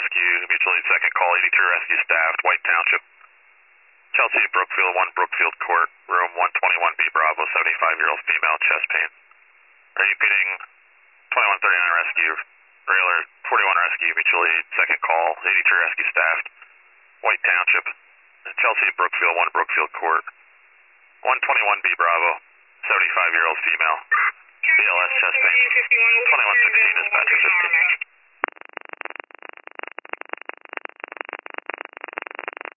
Rescue, mutual aid second call, 83 rescue staffed, White Township. Chelsea, Brookfield, 1 Brookfield Court, room 121B Bravo, 75-year-old female, chest pain. Repeating, 2139 rescue, regular 41 rescue, mutual aid second call, 83 rescue staffed, White Township. Chelsea, Brookfield, 1 Brookfield Court, 121B Bravo, 75-year-old female, BLS chest pain, 2116 dispatcher 15.